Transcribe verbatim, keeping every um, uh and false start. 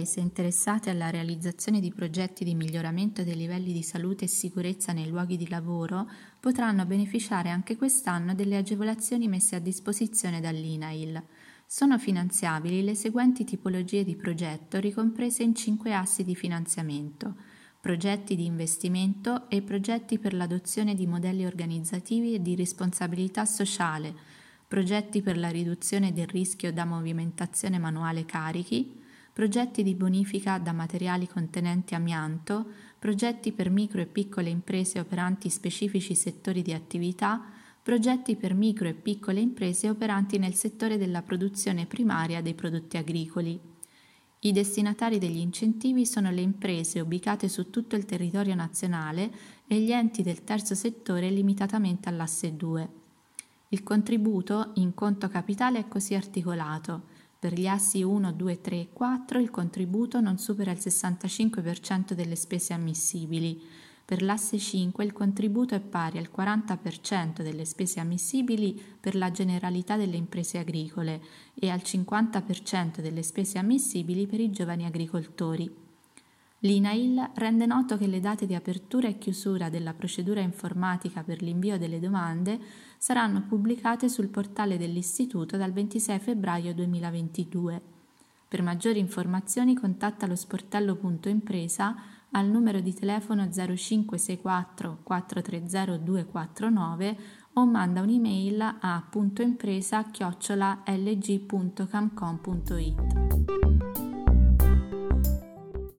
imprese interessate alla realizzazione di progetti di miglioramento dei livelli di salute e sicurezza nei luoghi di lavoro potranno beneficiare anche quest'anno delle agevolazioni messe a disposizione dall'I N A I L. Sono finanziabili le seguenti tipologie di progetto ricomprese in cinque assi di finanziamento: progetti di investimento e progetti per l'adozione di modelli organizzativi e di responsabilità sociale, progetti per la riduzione del rischio da movimentazione manuale carichi, progetti di bonifica da materiali contenenti amianto, progetti per micro e piccole imprese operanti in specifici settori di attività, progetti per micro e piccole imprese operanti nel settore della produzione primaria dei prodotti agricoli. I destinatari degli incentivi sono le imprese ubicate su tutto il territorio nazionale e gli enti del terzo settore limitatamente all'asse due. Il contributo in conto capitale è così articolato: per gli assi uno, due, tre e quattro il contributo non supera il sessantacinque per cento delle spese ammissibili. Per l'asse cinque il contributo è pari al quaranta per cento delle spese ammissibili per la generalità delle imprese agricole e al cinquanta per cento delle spese ammissibili per i giovani agricoltori. L'I N A I L rende noto che le date di apertura e chiusura della procedura informatica per l'invio delle domande saranno pubblicate sul portale dell'Istituto dal ventisei febbraio duemilaventidue. Per maggiori informazioni contatta lo sportello punto impresa al numero di telefono zero cinque sei quattro quattro tre zero due quattro nove o manda un'email a puntoimpresa chiocciola l g punto camcom punto it.